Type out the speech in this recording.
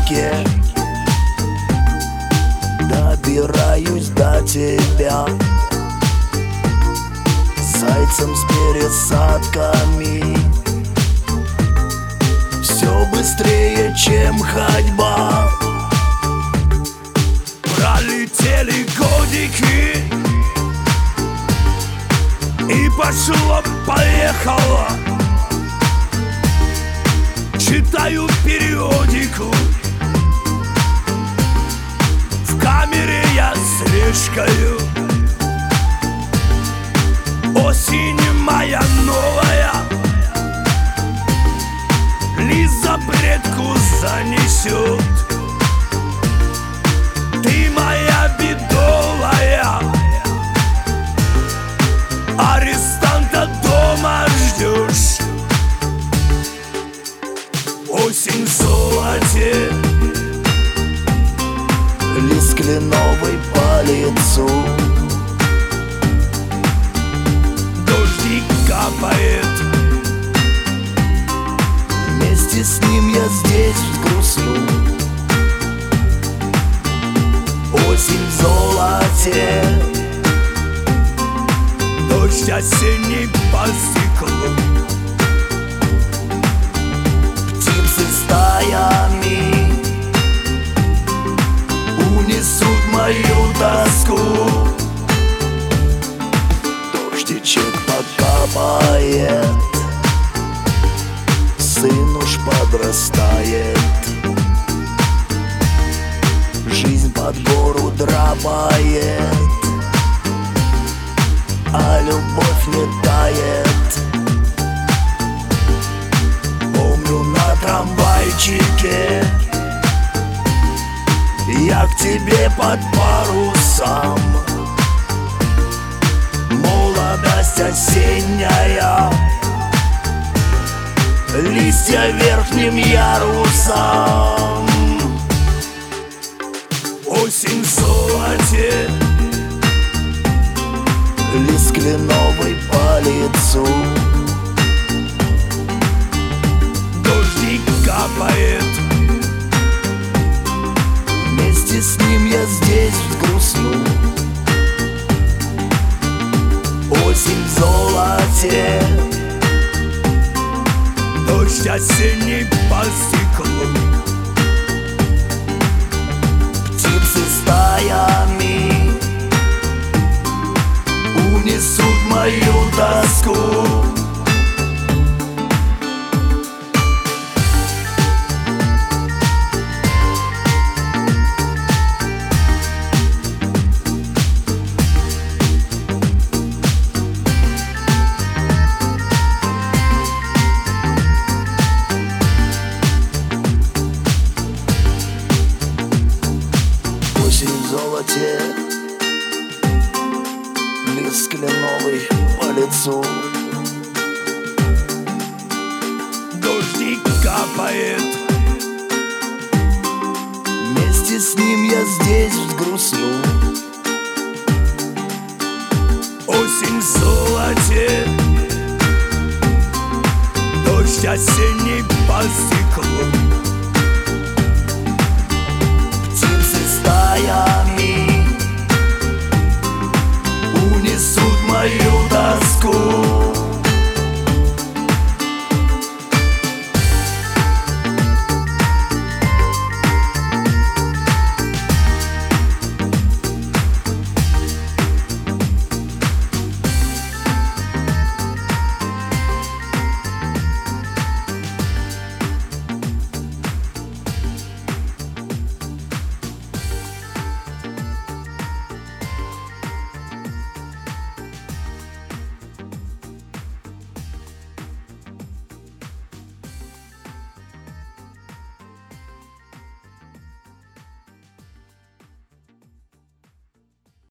мальчике, добираюсь до тебя. Зайцем с пересадками, все быстрее, чем ходьба. Пролетели годики, и пошло-поехало. Читаю периодику, в камере я слежкаю. Осень моя новая, Лиза предку занесет. Ты моя бедовая, арестанта дома ждешь. Осень в золоте, лист кленовый по лицу. Дождик капает, вместе с ним я здесь грустну. Осень в золоте, дождь осенний по стеклу. Птицы стаями унесут мою тоску. Дождичек покапает, сын уж подрастает. Жизнь под гору дробает, а любовь не тает. Помню, на трамвайчике я к тебе под парусом. Молодость осенняя, листья верхним ярусом. Осень в золоте, лист кленовый по лицу. Дождик капает, вместе с ним я здесь грустну. Осень в золоте, дождь осенний по стеклу. Птицы стаями унесут мою тоску. Осень в золоте, лист кленовый по лицу. Дождик капает, вместе с ним я здесь грустну. Осень в золоте, дождь осенний по стеклу.